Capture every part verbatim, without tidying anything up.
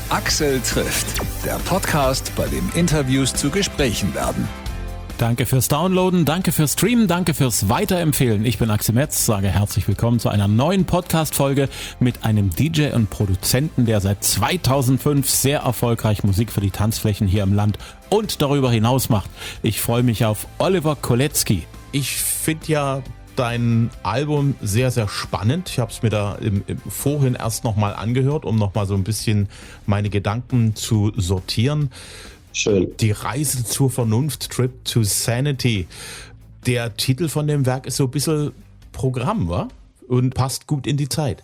Axel trifft, der Podcast, bei dem Interviews zu Gesprächen werden. Danke fürs Downloaden, danke fürs Streamen, danke fürs Weiterempfehlen. Ich bin Axel Metz, sage herzlich willkommen zu einer neuen Podcast-Folge mit einem D J und Produzenten, der seit zweitausendfünf sehr erfolgreich Musik für die Tanzflächen hier im Land und darüber hinaus macht. Ich freue mich auf Oliver Kolecki. Ich finde ja dein Album sehr, sehr spannend. Ich habe es mir da im, im vorhin erst nochmal angehört, um nochmal so ein bisschen meine Gedanken zu sortieren. Schön. Die Reise zur Vernunft, Trip to Sanity. Der Titel von dem Werk ist so ein bisschen Programm, wa? Und passt gut in die Zeit.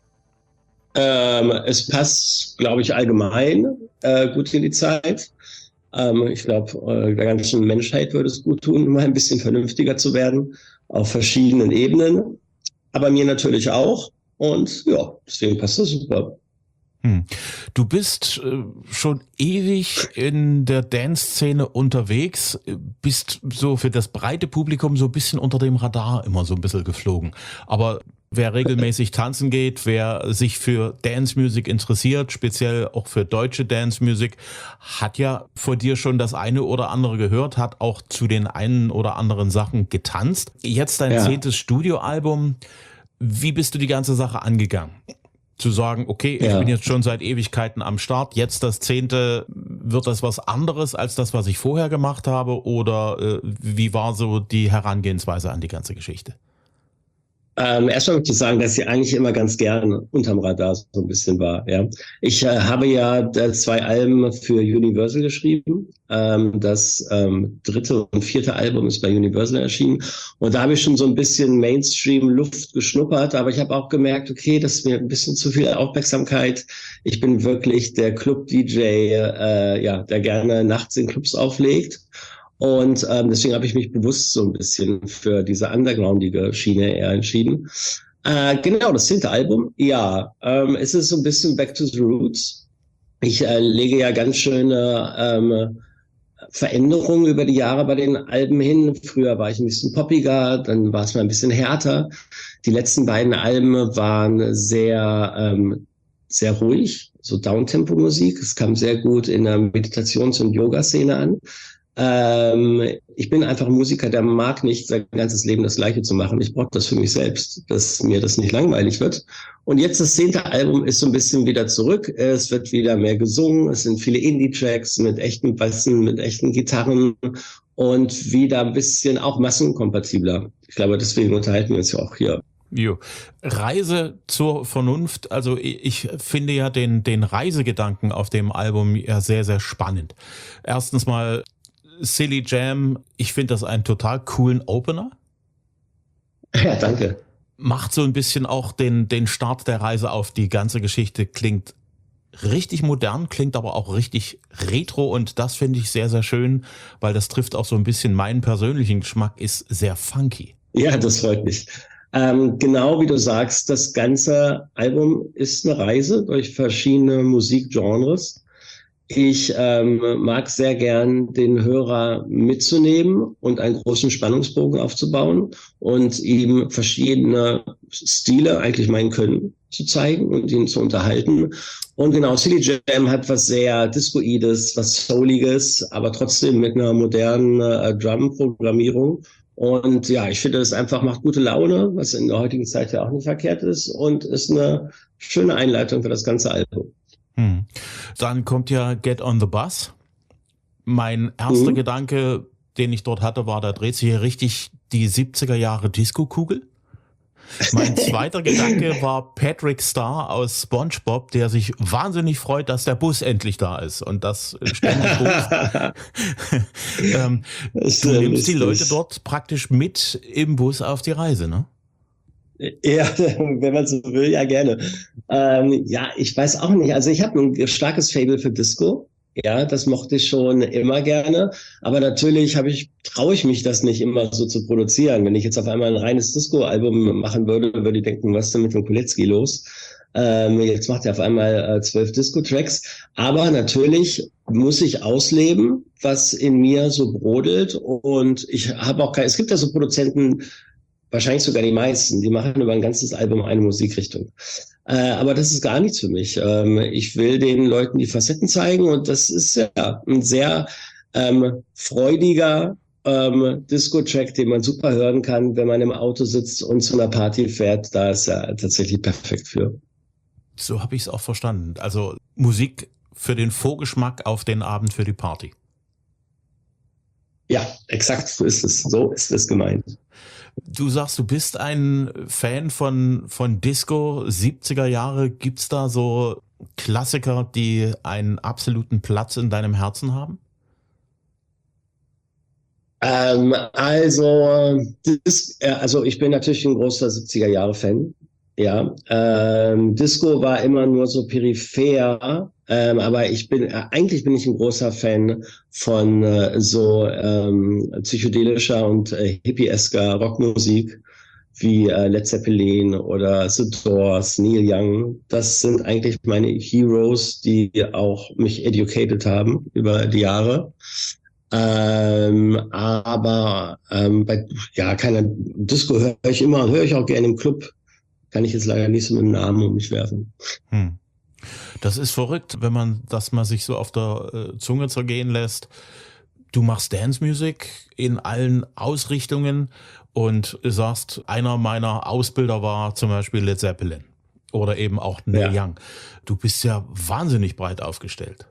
Ähm, es passt, glaube ich, allgemein äh, gut in die Zeit. Ähm, ich glaube, äh, der ganzen Menschheit würde es gut tun, mal ein bisschen vernünftiger zu werden, auf verschiedenen Ebenen. Aber mir natürlich auch. Und ja, deswegen passt das super. Hm. Du bist äh, schon ewig in der Dance-Szene unterwegs, bist so für das breite Publikum so ein bisschen unter dem Radar immer so ein bisschen geflogen. Aber wer regelmäßig tanzen geht, wer sich für Dance-Music interessiert, speziell auch für deutsche Dance-Music, hat ja vor dir schon das eine oder andere gehört, hat auch zu den einen oder anderen Sachen getanzt. Jetzt dein ja. zehntes Studioalbum. Wie bist du die ganze Sache angegangen? Zu sagen, okay, ich ja. bin jetzt schon seit Ewigkeiten am Start, jetzt das zehnte, wird das was anderes als das, was ich vorher gemacht habe? Oder äh, wie war so die Herangehensweise an die ganze Geschichte? Ähm, erstmal möchte ich sagen, dass ich eigentlich immer ganz gern unterm Radar so ein bisschen war. Ja, ich äh, habe ja zwei Alben für Universal geschrieben. Ähm, das ähm, dritte und vierte Album ist bei Universal erschienen. Und da habe ich schon so ein bisschen Mainstream-Luft geschnuppert. Aber ich habe auch gemerkt, okay, das ist mir ein bisschen zu viel Aufmerksamkeit. Ich bin wirklich der Club-D J, äh, ja, der gerne nachts in Clubs auflegt. Und ähm, deswegen habe ich mich bewusst so ein bisschen für diese undergroundige Schiene eher entschieden. Äh, genau, das zehnte Album, ja, ähm, es ist so ein bisschen back to the roots. Ich äh, lege ja ganz schöne ähm, Veränderungen über die Jahre bei den Alben hin. Früher war ich ein bisschen poppiger, dann war es mal ein bisschen härter. Die letzten beiden Alben waren sehr, ähm, sehr ruhig, so Downtempo-Musik. Es kam sehr gut in der Meditations- und Yoga-Szene an. Ähm, ich bin einfach ein Musiker, der mag nicht sein ganzes Leben das Gleiche zu machen. Ich brauche das für mich selbst, dass mir das nicht langweilig wird. Und jetzt das zehnte Album ist so ein bisschen wieder zurück. Es wird wieder mehr gesungen. Es sind viele Indie-Tracks mit echten Bassen, mit echten Gitarren und wieder ein bisschen auch massenkompatibler. Ich glaube, deswegen unterhalten wir uns ja auch hier. Jo. Reise zur Vernunft, also ich, ich finde ja den, den Reisegedanken auf dem Album ja sehr, sehr spannend. Erstens mal Silly Jam, ich finde das einen total coolen Opener. Ja, danke. Macht so ein bisschen auch den, den Start der Reise auf. Die ganze Geschichte klingt richtig modern, klingt aber auch richtig retro und das finde ich sehr, sehr schön, weil das trifft auch so ein bisschen meinen persönlichen Geschmack, ist sehr funky. Ja, das freut mich. Ähm, genau wie du sagst, das ganze Album ist eine Reise durch verschiedene Musikgenres. Ich ähm, mag sehr gern, den Hörer mitzunehmen und einen großen Spannungsbogen aufzubauen und ihm verschiedene Stile, eigentlich mein Können, zu zeigen und ihn zu unterhalten. Und genau, Silly Jam hat was sehr Discoides, was Souliges, aber trotzdem mit einer modernen äh, Drum-Programmierung. Und ja, ich finde, das einfach macht gute Laune, was in der heutigen Zeit ja auch nicht verkehrt ist und ist eine schöne Einleitung für das ganze Album. Hm. Dann kommt ja Get on the Bus. Mein erster hm. Gedanke, den ich dort hatte, war, da dreht sich hier richtig die siebziger Jahre Disco-Kugel. Mein zweiter Gedanke war Patrick Star aus SpongeBob, der sich wahnsinnig freut, dass der Bus endlich da ist und das ständig ruft. ähm, du nimmst die Leute dort praktisch mit im Bus auf die Reise, ne? Ja, wenn man so will, ja gerne. Ähm, ja, ich weiß auch nicht. Also ich habe ein starkes Faible für Disco. Ja, das mochte ich schon immer gerne. Aber natürlich habe ich, traue ich mich das nicht immer so zu produzieren. Wenn ich jetzt auf einmal ein reines Disco-Album machen würde, würde ich denken, was ist denn mit dem Kolecki los? Ähm, jetzt macht er auf einmal äh, zwölf Disco-Tracks. Aber natürlich muss ich ausleben, was in mir so brodelt. Und ich habe auch kein, es gibt ja so Produzenten, wahrscheinlich sogar die meisten, die machen über ein ganzes Album eine Musikrichtung. Äh, aber das ist gar nichts für mich. Ähm, ich will den Leuten die Facetten zeigen und das ist ja ein sehr ähm, freudiger ähm, Disco-Track, den man super hören kann, wenn man im Auto sitzt und zu einer Party fährt. Da ist er tatsächlich perfekt für. So habe ich es auch verstanden. Also Musik für den Vorgeschmack auf den Abend für die Party. Ja, exakt, so ist es. So ist es gemeint. Du sagst, du bist ein Fan von, von Disco, siebziger Jahre. Gibt's da so Klassiker, die einen absoluten Platz in deinem Herzen haben? Ähm, also, das, also ich bin natürlich ein großer siebziger Jahre Fan. Ja, ähm, Disco war immer nur so peripher, ähm, aber ich bin, äh, eigentlich bin ich ein großer Fan von äh, so ähm, psychedelischer und äh, hippiesker Rockmusik wie äh, Led Zeppelin oder The Doors, Neil Young. Das sind eigentlich meine Heroes, die auch mich educated haben über die Jahre. Ähm, aber ähm, bei ja keiner Disco höre ich immer, höre ich auch gerne im Club. Kann ich jetzt leider nicht so mit dem Namen um mich werfen. Hm. Das ist verrückt, wenn man das mal sich so auf der äh, Zunge zergehen lässt. Du machst Dance-Music in allen Ausrichtungen und sagst, einer meiner Ausbilder war zum Beispiel Led Zeppelin oder eben auch Neil Ja. Young. Du bist ja wahnsinnig breit aufgestellt.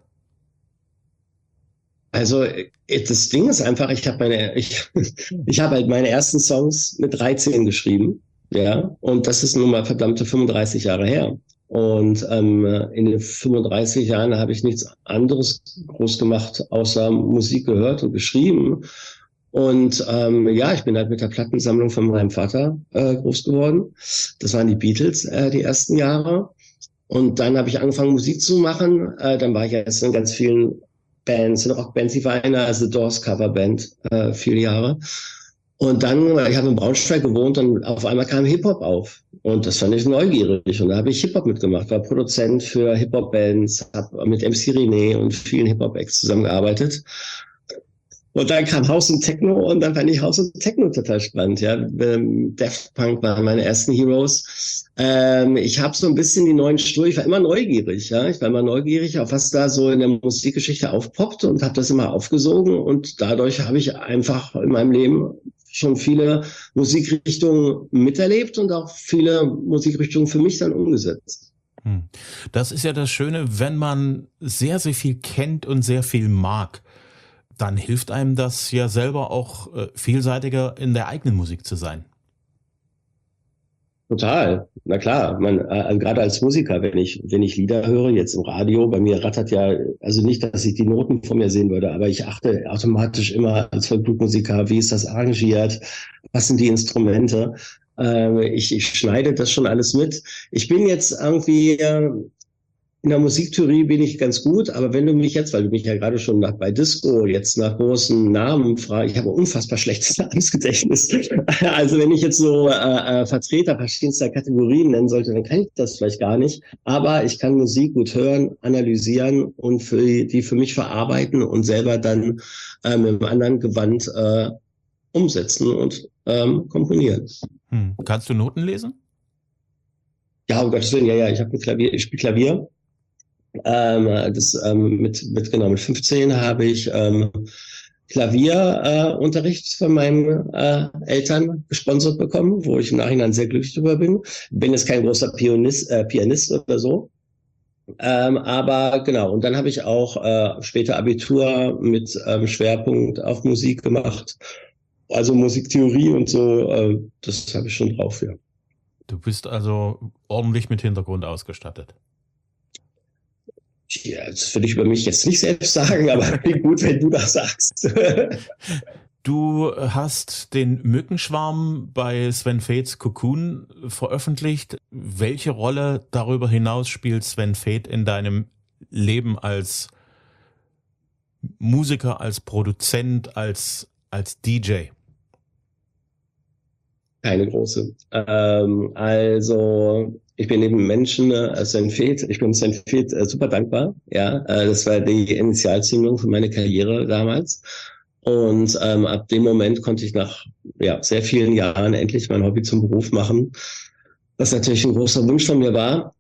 Also das Ding ist einfach, ich habe meine, ich, ich habe halt meine ersten Songs mit dreizehn geschrieben. Ja, und das ist nun mal verdammte fünfunddreißig Jahre her. Und ähm, in den fünfunddreißig Jahren habe ich nichts anderes groß gemacht, außer Musik gehört und geschrieben. Und ähm, ja, ich bin halt mit der Plattensammlung von meinem Vater äh, groß geworden. Das waren die Beatles, äh, die ersten Jahre. Und dann habe ich angefangen, Musik zu machen. Äh, dann war ich jetzt in ganz vielen Bands, in Rockbands. Ich war einer, also The Doors Coverband, äh, viele Jahre. Und dann, ich habe in Braunschweig gewohnt und auf einmal kam Hip-Hop auf. Und das fand ich neugierig. Und da habe ich Hip-Hop mitgemacht, war Produzent für Hip-Hop-Bands, habe mit M C René und vielen Hip-Hop-Acts zusammengearbeitet. Und dann kam House und Techno und dann fand ich House und Techno total spannend. Ja, Daft Punk waren meine ersten Heroes. Ähm, ich habe so ein bisschen die neuen Stur, ich war immer neugierig. Ja, ich war immer neugierig, auf was da so in der Musikgeschichte aufpoppt und habe das immer aufgesogen. Und dadurch habe ich einfach in meinem Leben schon viele Musikrichtungen miterlebt und auch viele Musikrichtungen für mich dann umgesetzt. Das ist ja das Schöne, wenn man sehr, sehr viel kennt und sehr viel mag, dann hilft einem das ja selber auch äh, vielseitiger in der eigenen Musik zu sein. Total, na klar. Man, äh, gerade als Musiker, wenn ich wenn ich Lieder höre, jetzt im Radio, bei mir rattert ja, also nicht, dass ich die Noten vor mir sehen würde, aber ich achte automatisch immer als Vollblutmusiker, wie ist das arrangiert, was sind die Instrumente. Äh, ich, ich schneide das schon alles mit. Ich bin jetzt irgendwie äh, in der Musiktheorie bin ich ganz gut, aber wenn du mich jetzt, weil du mich ja gerade schon nach, bei Disco jetzt nach großen Namen fragst, ich habe ein unfassbar schlechtes Namensgedächtnis. Also wenn ich jetzt so äh, Vertreter verschiedenster Kategorien nennen sollte, dann kann ich das vielleicht gar nicht. Aber ich kann Musik gut hören, analysieren und für die für mich verarbeiten und selber dann äh, mit einem anderen Gewand äh, umsetzen und ähm, komponieren. Hm. Kannst du Noten lesen? Ja, um Gottes Willen, ja, ja, ich habe ein Klavier, ich spiele Klavier. Ähm, das ähm, mit mit genau mit fünfzehn habe ich ähm, Klavierunterricht äh, von meinen äh, Eltern gesponsert bekommen, wo ich im Nachhinein sehr glücklich drüber bin. Bin jetzt kein großer Pianist, äh, Pianist oder so, ähm, aber genau. Und dann habe ich auch äh, später Abitur mit ähm, Schwerpunkt auf Musik gemacht, also Musiktheorie und so. Äh, das habe ich schon drauf, ja. Du bist also ordentlich mit Hintergrund ausgestattet. Ja, das will ich über mich jetzt nicht selbst sagen, aber gut, wenn du das sagst. Du hast den Mückenschwarm bei Sven Väths Cocoon veröffentlicht. Welche Rolle darüber hinaus spielt Sven Väth in deinem Leben als Musiker, als Produzent, als, als D J? Keine große. Ähm, also ich bin neben Menschen äh, Sven Väth, ich bin Sven Väth äh, super dankbar. Ja, äh, das war die Initialzündung für meine Karriere damals. Und ähm, ab dem Moment konnte ich nach ja, sehr vielen Jahren endlich mein Hobby zum Beruf machen, was natürlich ein großer Wunsch von mir war.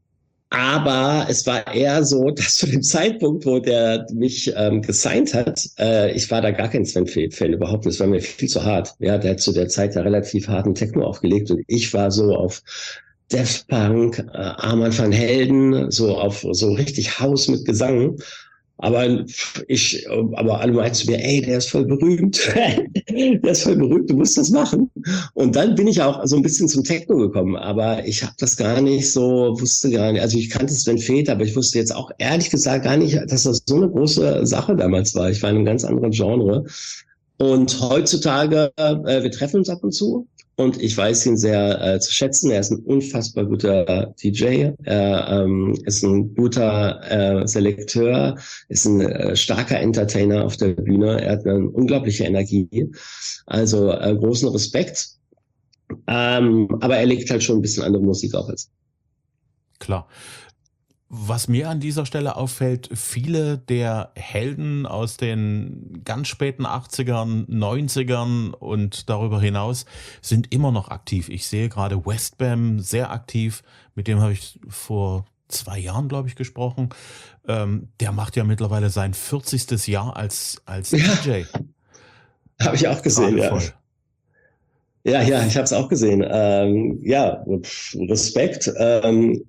Aber es war eher so, dass zu dem Zeitpunkt, wo der mich ähm, gesigned hat, äh, ich war da gar kein Sven-Fan überhaupt nicht. Es war mir viel zu hart. Ja, der hat zu der Zeit ja relativ harten Techno aufgelegt und ich war so auf Daft Punk, äh, Armand van Helden, so auf so richtig House mit Gesang. Aber ich, aber alle meinten zu mir, ey, der ist voll berühmt. Der ist voll berühmt, du musst das machen. Und dann bin ich auch so ein bisschen zum Techno gekommen. Aber ich habe das gar nicht so, wusste gar nicht, also ich kannte Sven Väth, aber ich wusste jetzt auch ehrlich gesagt gar nicht, dass das so eine große Sache damals war. Ich war in einem ganz anderen Genre. Und heutzutage, äh, wir treffen uns ab und zu. Und ich weiß ihn sehr äh, zu schätzen. Er ist ein unfassbar guter D J. Er ähm, ist ein guter äh, Selekteur, ist ein äh, starker Entertainer auf der Bühne. Er hat eine unglaubliche Energie. Also äh, großen Respekt. Ähm, aber er legt halt schon ein bisschen andere Musik auf als. Klar. Was mir an dieser Stelle auffällt, viele der Helden aus den ganz späten achtzigern, neunzigern und darüber hinaus sind immer noch aktiv. Ich sehe gerade Westbam sehr aktiv, mit dem habe ich vor zwei Jahren, glaube ich, gesprochen. Ähm, der macht ja mittlerweile sein vierzigstes Jahr als, als Ja, D J. habe ich auch gesehen, ja. Voll. Ja, ja, ich habe es auch gesehen. Ähm, ja, Respekt. Ähm,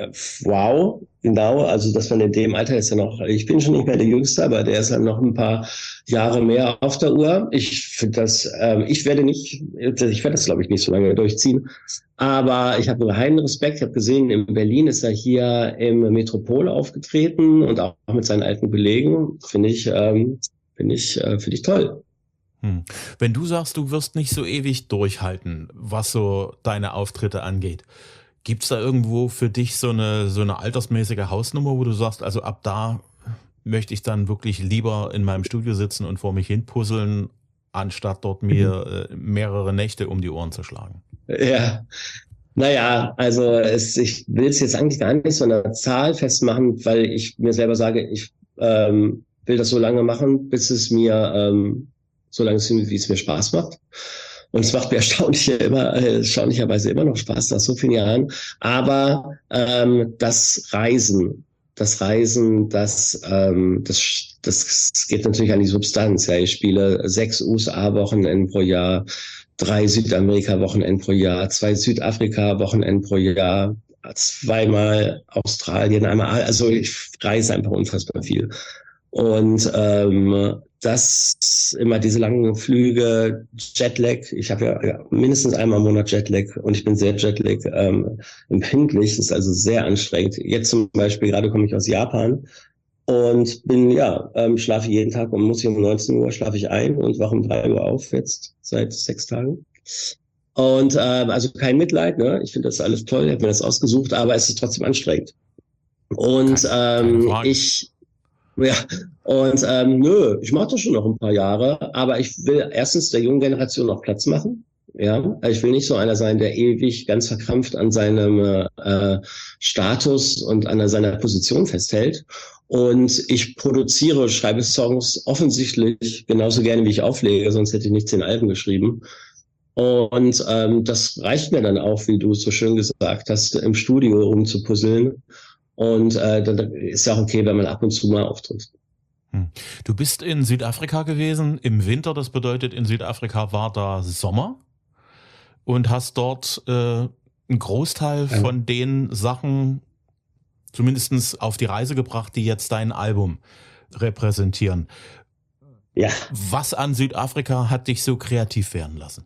wow, genau. Also, dass man in dem Alter ist ja noch, ich bin schon nicht mehr der Jüngste, aber der ist halt noch ein paar Jahre mehr auf der Uhr. Ich finde das, ähm, ich werde nicht, ich werde das glaube ich nicht so lange durchziehen, aber ich habe einen geheimen Respekt. Ich habe gesehen, in Berlin ist er hier im Metropol aufgetreten und auch mit seinen alten Kollegen. Finde ich, ähm, finde ich, äh, finde ich toll. Hm. Wenn du sagst, du wirst nicht so ewig durchhalten, was so deine Auftritte angeht, gibt's da irgendwo für dich so eine, so eine altersmäßige Hausnummer, wo du sagst, also ab da möchte ich dann wirklich lieber in meinem Studio sitzen und vor mich hin puzzeln, anstatt dort mir äh, mehrere Nächte um die Ohren zu schlagen? Ja, naja, also es, ich will es jetzt eigentlich gar nicht so eine Zahl festmachen, weil ich mir selber sage, ich ähm, will das so lange machen, bis es mir ähm, so lange, wie es mir Spaß macht. Und es macht mir erstaunlich immer, äh, erstaunlicherweise immer noch Spaß nach so vielen Jahren. Aber ähm, das Reisen, das Reisen, das, ähm, das, das geht natürlich an die Substanz. Ja, ich spiele sechs U S A-Wochenenden pro Jahr, drei Südamerika-Wochenenden pro Jahr, zwei Südafrika-Wochenenden pro Jahr, zweimal Australien, einmal, also ich reise einfach unfassbar viel. Und ähm, das immer diese langen Flüge, Jetlag. Ich habe ja, ja mindestens einmal im Monat Jetlag und ich bin sehr Jetlag ähm, empfindlich. Das ist also sehr anstrengend. Jetzt zum Beispiel gerade komme ich aus Japan und bin ja ähm, schlafe jeden Tag und muss ich um neunzehn Uhr schlafe ich ein und wache um drei Uhr auf jetzt seit sechs Tagen. Und ähm, also kein Mitleid, ne? Ich finde das alles toll. Ich habe mir das ausgesucht, aber es ist trotzdem anstrengend. Und ähm, ich Ja, und ähm, nö, ich mache das schon noch ein paar Jahre, aber ich will erstens der jungen Generation noch Platz machen. Ja, ich will nicht so einer sein, der ewig ganz verkrampft an seinem äh, Status und an seiner Position festhält. Und ich produziere, schreibe Songs offensichtlich genauso gerne, wie ich auflege, sonst hätte ich nicht zehn Alben geschrieben. Und ähm, das reicht mir dann auch, wie du es so schön gesagt hast, im Studio rumzupuzzeln. Und äh, dann ist ja auch okay, wenn man ab und zu mal auftritt. Hm. Du bist in Südafrika gewesen im Winter, das bedeutet, in Südafrika war da Sommer und hast dort äh, einen Großteil ja. von den Sachen zumindest auf die Reise gebracht, die jetzt dein Album repräsentieren. Ja. Was an Südafrika hat dich so kreativ werden lassen?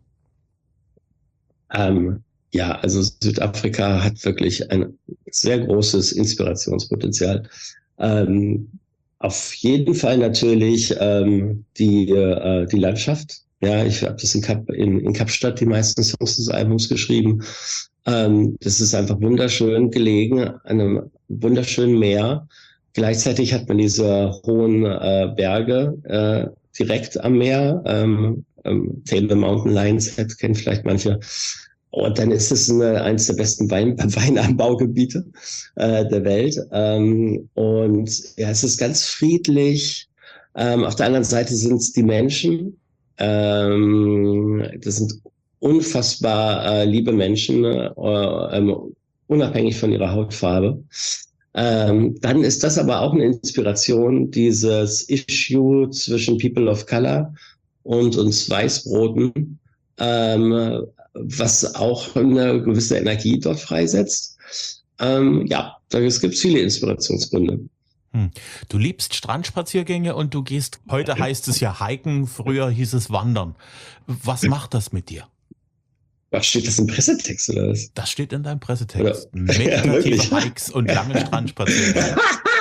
Ähm, Ja, also Südafrika hat wirklich ein sehr großes Inspirationspotenzial. Ähm, auf jeden Fall natürlich ähm, die äh, die Landschaft. Ja, ich habe das in, Kap, in, in Kapstadt die meisten Songs des Albums geschrieben. Ähm, das ist einfach wunderschön gelegen, an einem wunderschönen Meer. Gleichzeitig hat man diese hohen äh, Berge äh, direkt am Meer. Ähm, ähm, Table Mountain Lions Head kennen vielleicht manche. Und dann ist es eine, eines der besten Wein, Weinanbaugebiete äh, der Welt. Ähm, und ja, es ist ganz friedlich. Ähm, auf der anderen Seite sind es die Menschen. Ähm, das sind unfassbar äh, liebe Menschen, äh, ähm, unabhängig von ihrer Hautfarbe. Ähm, dann ist das aber auch eine Inspiration, dieses Issue zwischen People of Color und uns Weißbroten, ähm, was auch eine gewisse Energie dort freisetzt. Ähm, ja, es gibt viele Inspirationsgründe. Hm. Du liebst Strandspaziergänge und du gehst, heute heißt es ja hiken, früher hieß es wandern. Was macht das mit dir? Was steht das im Pressetext oder was? Das steht in deinem Pressetext. Ja. Meditative Ja, Hikes und lange Strandspaziergänge.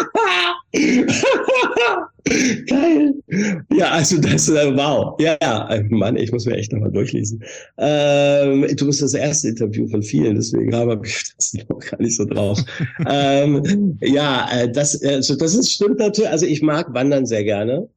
Geil. Ja, also das, äh, wow. Ja, ja, Mann, ich muss mir echt nochmal durchlesen. Ähm, du bist das erste Interview von vielen, deswegen habe ich das noch gar nicht so drauf. ähm, ja, äh, das, also das ist, stimmt natürlich. Also ich mag Wandern sehr gerne.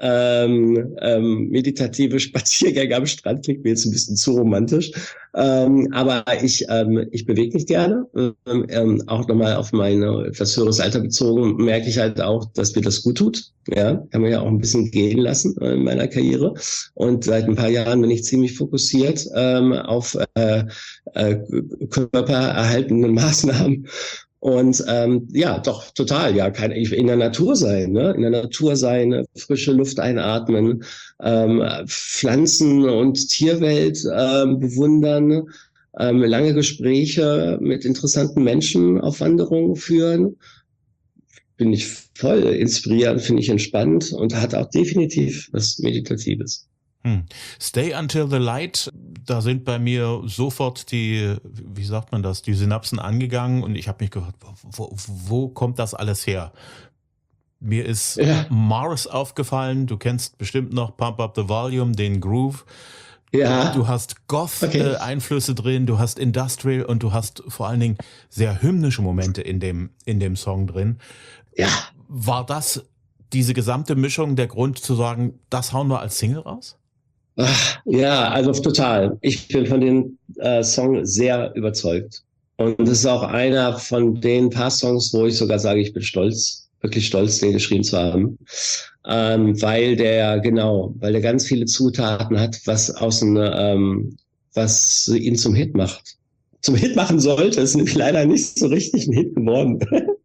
Ähm, ähm, meditative Spaziergänge am Strand klingt mir jetzt ein bisschen zu romantisch. Ähm, aber ich, ähm, ich bewege mich gerne. Ähm, ähm, auch nochmal auf meine etwas höheres Alter bezogen, merke ich halt auch, dass mir das gut tut. Ja, kann man ja auch ein bisschen gehen lassen äh, in meiner Karriere. Und seit ein paar Jahren bin ich ziemlich fokussiert ähm, auf äh, äh, körpererhaltende Maßnahmen. Und ähm, ja, doch, total, ja, kann ich in der Natur sein, ne? In der Natur sein, frische Luft einatmen, ähm, Pflanzen- und Tierwelt ähm, bewundern, ähm, lange Gespräche mit interessanten Menschen auf Wanderungen führen. Finde ich voll inspirierend, finde ich entspannt und hat auch definitiv was Meditatives. Hm. Stay Until the Light, da sind bei mir sofort die, wie sagt man das, die Synapsen angegangen und ich habe mich gefragt, wo, wo kommt das alles her? Mir ist ja. Mars aufgefallen, du kennst bestimmt noch Pump Up the Volume, den Groove. Ja. Du hast Goth-Einflüsse okay. äh, drin, du hast Industrial und du hast vor allen Dingen sehr hymnische Momente in dem, in dem Song drin. Ja. War das diese gesamte Mischung der Grund zu sagen, das hauen wir als Single raus? Ach, ja, also total. Ich bin von dem äh, Song sehr überzeugt. Und das ist auch einer von den paar Songs, wo ich sogar sage, ich bin stolz, wirklich stolz, den geschrieben zu haben. Ähm, weil der, genau, weil der ganz viele Zutaten hat, was außen, ähm, was ihn zum Hit macht. Zum Hit machen sollte, ist nämlich leider nicht so richtig ein Hit geworden.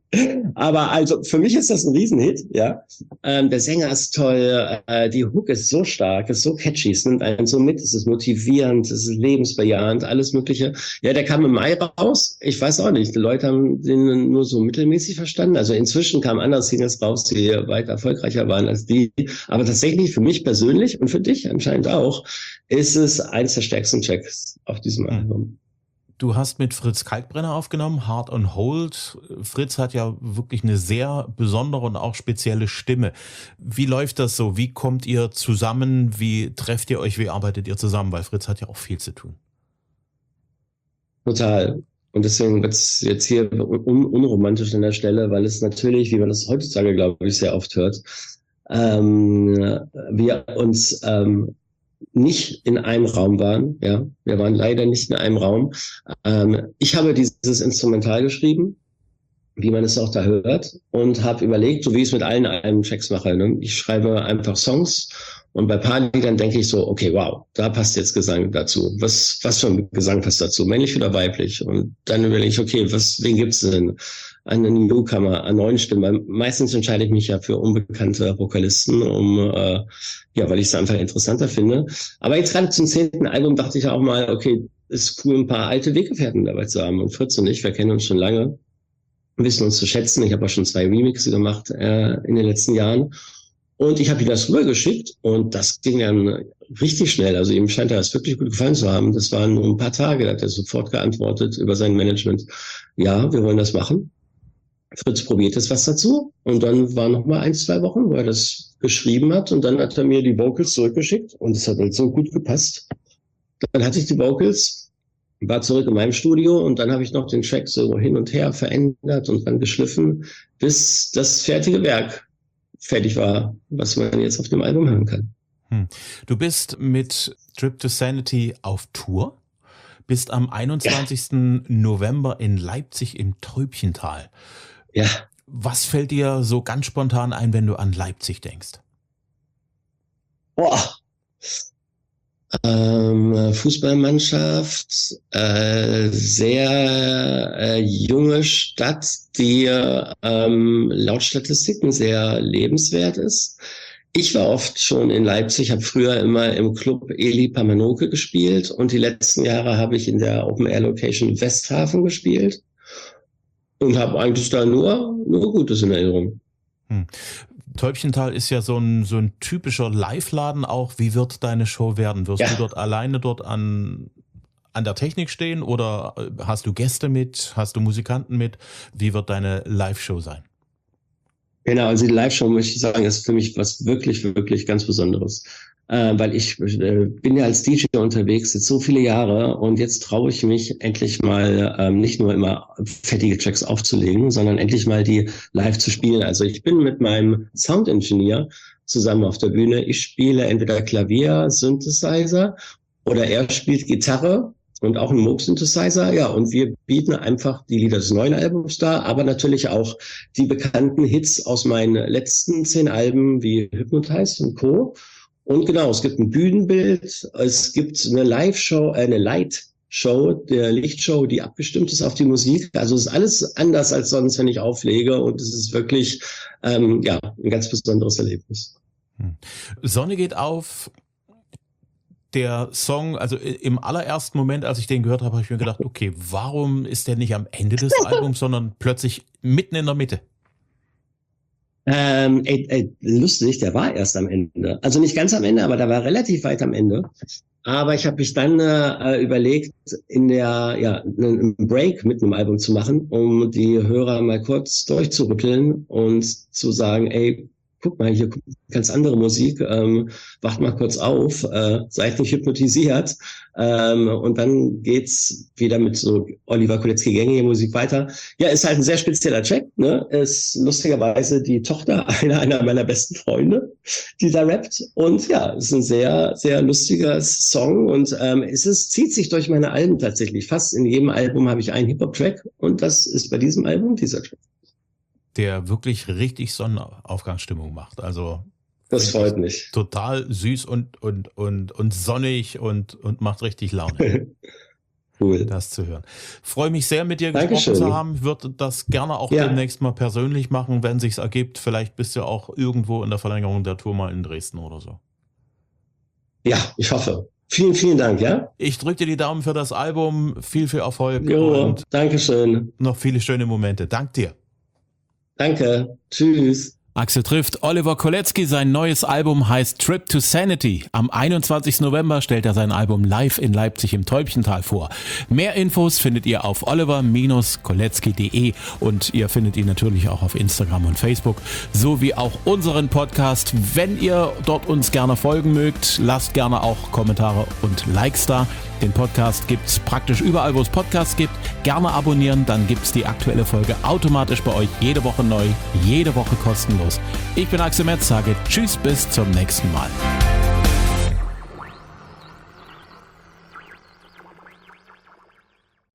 Aber also für mich ist das ein Riesenhit, ja. Ähm, der Sänger ist toll, äh, die Hook ist so stark, ist so catchy, es nimmt einen so mit, es ist motivierend, es ist lebensbejahend, alles Mögliche. Ja, der kam im Mai raus. Ich weiß auch nicht, die Leute haben den nur so mittelmäßig verstanden. Also inzwischen kamen andere Singles raus, die weit erfolgreicher waren als die. Aber tatsächlich für mich persönlich und für dich anscheinend auch, ist es eins der stärksten Tracks auf diesem mhm. Album. Du hast mit Fritz Kalkbrenner aufgenommen, Hard on Hold. Fritz hat ja wirklich eine sehr besondere und auch spezielle Stimme. Wie läuft das so? Wie kommt ihr zusammen? Wie trefft ihr euch? Wie arbeitet ihr zusammen? Weil Fritz hat ja auch viel zu tun. Total. Und deswegen wird es jetzt hier un- unromantisch an der Stelle, weil es natürlich, wie man das heutzutage, glaube ich, sehr oft hört, ähm, wir uns ähm, nicht in einem Raum waren, ja, wir waren leider nicht in einem Raum. Ähm, ich habe dieses Instrumental geschrieben, wie man es auch da hört, und habe überlegt, so wie ich es mit allen Albenchecks mache, ne? Ich schreibe einfach Songs und bei paar Liedern denke ich so, okay, wow, da passt jetzt Gesang dazu. Was, was für ein Gesang passt dazu? Männlich oder weiblich? Und dann überlege ich, okay, was, wen gibt's denn? Einen Newcomer, an neuen Stimmen. Meistens entscheide ich mich ja für unbekannte Vokalisten, um, äh, ja, weil ich es einfach interessanter finde. Aber jetzt gerade zum zehnten Album dachte ich auch mal, okay, ist cool, ein paar alte Weggefährten dabei zu haben. Und Fritz und ich, wir kennen uns schon lange, wissen uns zu schätzen. Ich habe auch schon zwei Remixe gemacht äh, in den letzten Jahren. Und ich habe ihm das rübergeschickt und das ging dann richtig schnell. Also ihm scheint das wirklich gut gefallen zu haben. Das waren nur ein paar Tage, da hat er sofort geantwortet über sein Management. Ja, wir wollen das machen. Fritz probiert jetzt was dazu und dann war noch mal ein, zwei Wochen, wo er das geschrieben hat und dann hat er mir die Vocals zurückgeschickt und es hat halt so gut gepasst. Dann hatte ich die Vocals, war zurück in meinem Studio und dann habe ich noch den Track so hin und her verändert und dann geschliffen, bis das fertige Werk fertig war, was man jetzt auf dem Album hören kann. Hm. Du bist mit Trip to Sanity auf Tour, bist am einundzwanzigsten Ja. November in Leipzig im Täubchental. Ja. Was fällt dir so ganz spontan ein, wenn du an Leipzig denkst? Boah. Ähm, Fußballmannschaft, äh, sehr äh, junge Stadt, die ähm, laut Statistiken sehr lebenswert ist. Ich war oft schon in Leipzig, habe früher immer im Club Eli Pamanoke gespielt und die letzten Jahre habe ich in der Open-Air-Location Westhafen gespielt und habe eigentlich da nur, nur Gutes in Erinnerung. Hm. Täubchental ist ja so ein, so ein typischer Live-Laden auch. Wie wird deine Show werden? Wirst ja. du dort alleine dort an, an der Technik stehen oder hast du Gäste mit? Hast du Musikanten mit? Wie wird deine Live-Show sein? Genau, also die Live-Show, möchte ich sagen, ist für mich was wirklich, wirklich ganz Besonderes. Äh, weil ich äh, bin ja als D J unterwegs jetzt so viele Jahre und jetzt traue ich mich endlich mal ähm, nicht nur immer fettige Tracks aufzulegen, sondern endlich mal die live zu spielen. Also ich bin mit meinem Sound-Engineer zusammen auf der Bühne. Ich spiele entweder Klavier, Synthesizer oder er spielt Gitarre und auch einen Moog-Synthesizer. Ja, und wir bieten einfach die Lieder des neuen Albums dar, aber natürlich auch die bekannten Hits aus meinen letzten zehn Alben wie Hypnotize und Co. Und genau, es gibt ein Bühnenbild, es gibt eine Live-Show, eine Light-Show, der Lichtshow, die abgestimmt ist auf die Musik. Also es ist alles anders als sonst, wenn ich auflege und es ist wirklich ähm, ja ein ganz besonderes Erlebnis. Sonne geht auf. Der Song, also im allerersten Moment, als ich den gehört habe, habe ich mir gedacht, okay, warum ist der nicht am Ende des Albums, sondern plötzlich mitten in der Mitte? Ähm, ey, ey, lustig, der war erst am Ende. Also nicht ganz am Ende, aber der war relativ weit am Ende. Aber ich habe mich dann äh, überlegt, in der ja einen Break mit einem Album zu machen, um die Hörer mal kurz durchzurütteln und zu sagen, ey, guck mal, hier kommt ganz andere Musik, ähm, wacht mal kurz auf, äh, seid nicht hypnotisiert. Ähm, und dann geht's wieder mit so Oliver Kolecki gängige Musik weiter. Ja, ist halt ein sehr spezieller Track, ne? Ist lustigerweise die Tochter einer, einer meiner besten Freunde, die da rappt. Und ja, ist ein sehr, sehr lustiger Song und ähm, es ist, zieht sich durch meine Alben tatsächlich. Fast in jedem Album habe ich einen Hip-Hop-Track und das ist bei diesem Album dieser Track. Der wirklich richtig Sonnenaufgangsstimmung macht. Also das freut mich. Total süß und und und und sonnig und und macht richtig Laune. Cool. Das zu hören. Freue mich sehr, mit dir Dankeschön. gesprochen zu haben. Würde das gerne auch ja. demnächst mal persönlich machen, wenn sich's ergibt. Vielleicht bist du auch irgendwo in der Verlängerung der Tour mal in Dresden oder so. Ja, ich hoffe. Vielen, vielen Dank, ja? Ich drücke dir die Daumen für das Album. Viel, viel Erfolg. Jo, und Dankeschön. Noch viele schöne Momente. Dank dir. Danke. Tschüss. Axel trifft Oliver Kolecki. Sein neues Album heißt Trip to Sanity. Am einundzwanzigsten November stellt er sein Album live in Leipzig im Täubchental vor. Mehr Infos findet ihr auf oliver kolecki punkt de und ihr findet ihn natürlich auch auf Instagram und Facebook, sowie auch unseren Podcast. Wenn ihr dort uns gerne folgen mögt, lasst gerne auch Kommentare und Likes da. Den Podcast gibt's praktisch überall, wo es Podcasts gibt. Gerne abonnieren, dann gibt's die aktuelle Folge automatisch bei euch jede Woche neu, jede Woche kostenlos. Ich bin Axel Metz, sage Tschüss, bis zum nächsten Mal.